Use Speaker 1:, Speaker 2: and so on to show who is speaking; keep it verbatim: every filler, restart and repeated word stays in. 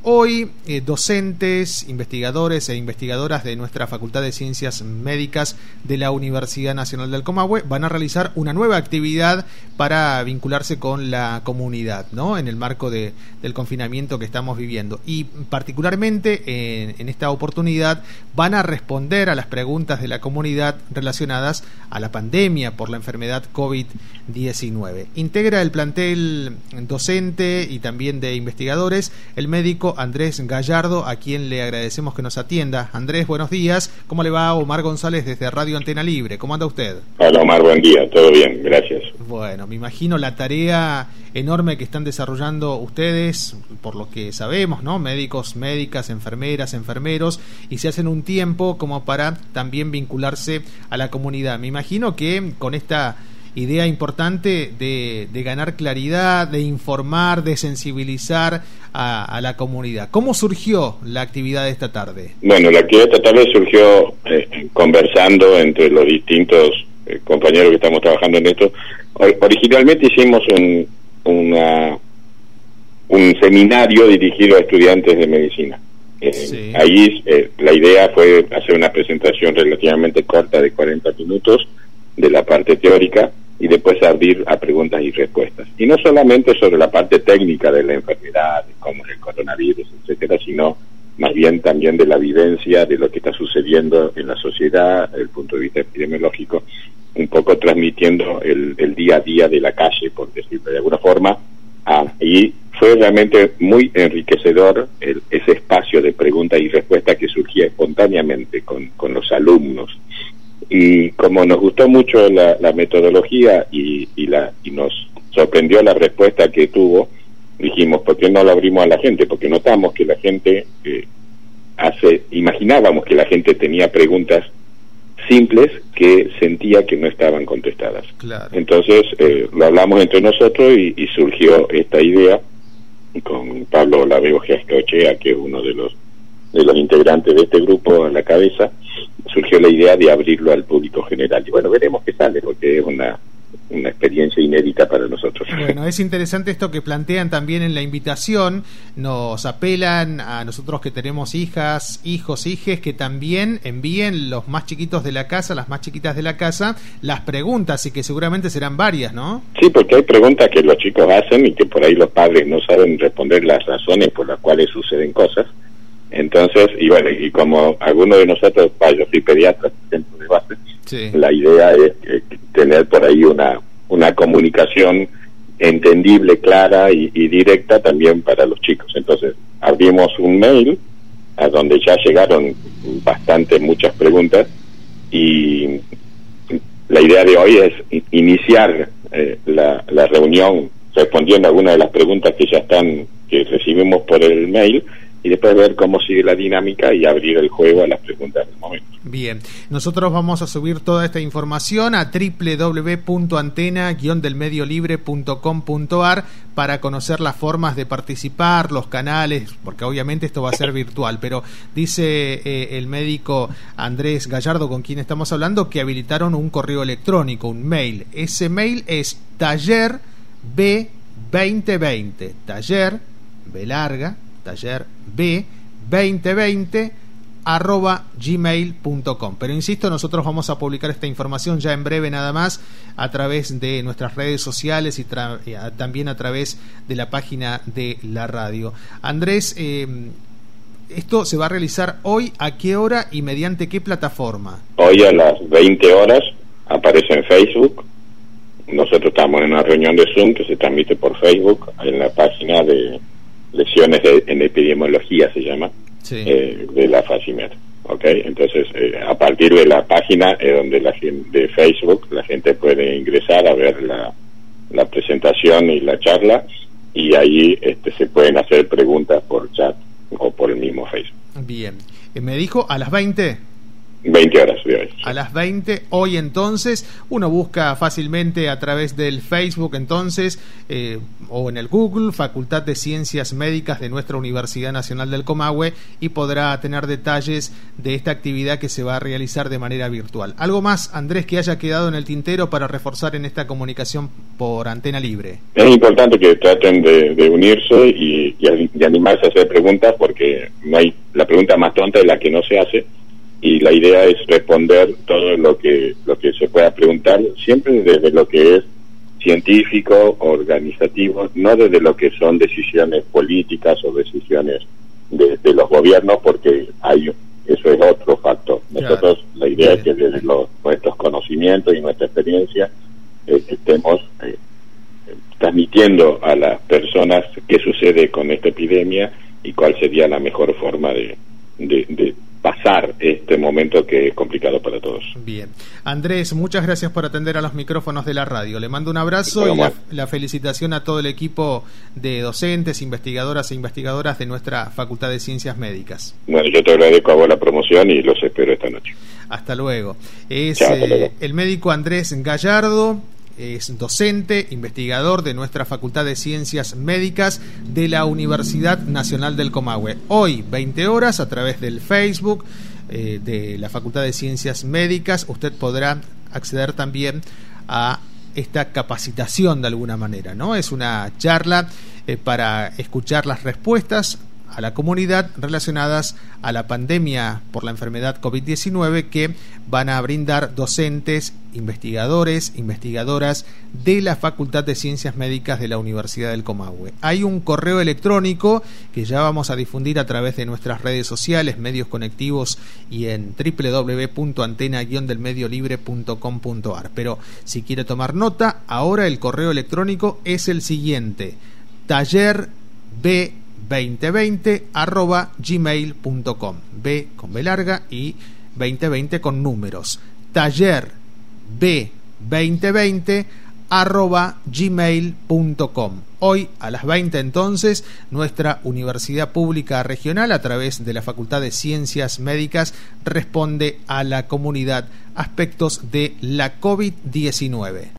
Speaker 1: hoy eh, docentes, investigadores e investigadoras de nuestra Facultad de Ciencias Médicas de la Universidad Nacional del Comahue van a realizar una nueva actividad para vincularse con la comunidad, ¿no? En el marco de, del confinamiento que estamos viviendo. Y particularmente en, en esta oportunidad van a responder a las preguntas de la comunidad relacionadas a la pandemia por la enfermedad COVID diecinueve. Integra el plantel docente y también de investigadores el médico Andrés Gallardo, a quien le agradecemos que nos atienda. Andrés, buenos días. ¿Cómo le va? Omar González desde Radio Antena Libre. ¿Cómo anda usted?
Speaker 2: Hola Omar, buen día. Todo bien, gracias.
Speaker 1: Bueno, me imagino la tarea enorme que están desarrollando ustedes, por lo que sabemos, ¿no? Médicos, médicas, enfermeras, enfermeros, y se hacen un tiempo como para también vincularse a la comunidad. Me imagino que con esta idea importante de, de ganar claridad, de informar, de sensibilizar a, a la comunidad. ¿Cómo surgió la actividad de esta tarde?
Speaker 2: Bueno, la actividad de esta tarde surgió eh, conversando entre los distintos eh, compañeros que estamos trabajando en esto. O, originalmente hicimos un, una, un seminario dirigido a estudiantes de medicina. Eh, sí. Ahí eh, la idea fue hacer una presentación relativamente corta de cuarenta minutos de la parte teórica y después abrir a preguntas y respuestas. Y no solamente sobre la parte técnica de la enfermedad, como el coronavirus, etcétera, sino más bien también de la vivencia de lo que está sucediendo en la sociedad, desde el punto de vista epidemiológico, un poco transmitiendo el, el día a día de la calle, por decirlo de alguna forma. Ah, y fue realmente muy enriquecedor el, ese espacio de preguntas y respuestas que surgía espontáneamente con, con los alumnos. Y como nos gustó mucho la, la metodología y, y, la, y nos sorprendió la respuesta que tuvo, dijimos, ¿por qué no lo abrimos a la gente? Porque notamos que la gente eh, hace, imaginábamos que la gente tenía preguntas simples que sentía que no estaban contestadas. Claro. Entonces eh, lo hablamos entre nosotros y, y surgió esta idea con Pablo Laveo Giascochea, que es uno de los de los integrantes de este grupo a la cabeza. Surgió la idea de abrirlo al público general. Y bueno, veremos qué sale, porque es una, una experiencia inédita para nosotros.
Speaker 1: Bueno, es interesante esto que plantean también en la invitación. Nos apelan a nosotros que tenemos hijas, hijos, hijes, que también envíen los más chiquitos de la casa, las más chiquitas de la casa, las preguntas, y que seguramente serán varias, ¿no? Sí, porque hay preguntas que los chicos hacen y que por ahí los padres no saben responder las razones por las cuales suceden cosas. Entonces, y bueno, y como algunos de nosotros, yo soy pediatra, centro de base, sí. La idea es eh, tener por ahí una una comunicación entendible, clara y, y directa también para los chicos. Entonces, abrimos un mail a donde ya llegaron bastante muchas preguntas y la idea de hoy es iniciar eh, la, la reunión respondiendo a algunas de las preguntas que ya están, que recibimos por el mail, y después ver cómo sigue la dinámica y abrir el juego a las preguntas del momento. Bien, nosotros vamos a subir toda esta información a doble u doble u doble u punto antena guion del medio libre punto com punto a r para conocer las formas de participar, los canales, porque obviamente esto va a ser virtual, pero dice eh, el médico Andrés Gallardo, con quien estamos hablando, que habilitaron un correo electrónico, un mail. Ese mail es taller b veinte veinte, taller b larga, taller b veinte veinte arroba gmail punto com. Pero insisto, nosotros vamos a publicar esta información ya en breve nada más a través de nuestras redes sociales y tra- también a través de la página de la radio. Andrés, eh, ¿esto se va a realizar hoy a qué hora y mediante qué plataforma? Hoy a las veinte horas aparece en Facebook. Nosotros estamos en una reunión de Zoom que se transmite por Facebook en la página de Lecciones de, en Epidemiología se llama, sí. eh, de la FACIMED, ¿ok? Entonces, eh, a partir de la página eh, donde la gente, de Facebook, la gente puede ingresar a ver la, la presentación y la charla, y ahí este, se pueden hacer preguntas por chat o por el mismo Facebook. Bien. ¿Me dijo a las veinte? veinte horas de hoy. a las veinte. Hoy entonces, uno busca fácilmente a través del Facebook entonces, eh, o en el Google, Facultad de Ciencias Médicas de nuestra Universidad Nacional del Comahue, y podrá tener detalles de esta actividad que se va a realizar de manera virtual. ¿Algo más, Andrés, que haya quedado en el tintero para reforzar en esta comunicación por Antena Libre?
Speaker 2: Es importante que traten de, de unirse y, y, y animarse a hacer preguntas, porque no hay, la pregunta más tonta es la que no se hace, y la idea es responder todo lo que lo que se pueda preguntar, siempre desde lo que es científico, organizativo, no desde lo que son decisiones políticas o decisiones de, de los gobiernos, porque hay eso es otro factor. Nosotros, claro, la idea, bien, es que desde los, nuestros conocimientos y nuestra experiencia eh, estemos eh, transmitiendo a las personas qué sucede con esta epidemia y cuál sería la mejor forma de, de, de pasar este momento que es complicado para todos.
Speaker 1: Bien. Andrés, muchas gracias por atender a los micrófonos de la radio. Le mando un abrazo y la, la felicitación a todo el equipo de docentes, investigadoras e investigadoras de nuestra Facultad de Ciencias Médicas.
Speaker 2: Bueno, yo te agradezco a vos la promoción y los espero esta noche.
Speaker 1: Hasta luego. Es
Speaker 2: Chao, hasta luego.
Speaker 1: Eh, el médico Andrés Gallardo. Es docente, investigador de nuestra Facultad de Ciencias Médicas de la Universidad Nacional del Comahue. Hoy, veinte horas, a través del Facebook eh, de la Facultad de Ciencias Médicas, usted podrá acceder también a esta capacitación de alguna manera, ¿no? Es una charla eh, para escuchar las respuestas a la comunidad relacionadas a la pandemia por la enfermedad COVID diecinueve que van a brindar docentes, investigadores, investigadoras de la Facultad de Ciencias Médicas de la Universidad del Comahue. Hay un correo electrónico que ya vamos a difundir a través de nuestras redes sociales, medios conectivos y en doble u doble u doble u punto antena guion del medio libre punto com punto a r. Pero si quiere tomar nota, ahora el correo electrónico es el siguiente: taller b veinte veinte arroba gmail punto com. B con B larga y veinte veinte con números. Taller b veinte veinte arroba gmail punto com. Hoy a las veinte entonces, nuestra Universidad Pública Regional, a través de la Facultad de Ciencias Médicas, responde a la comunidad aspectos de la COVID diecinueve.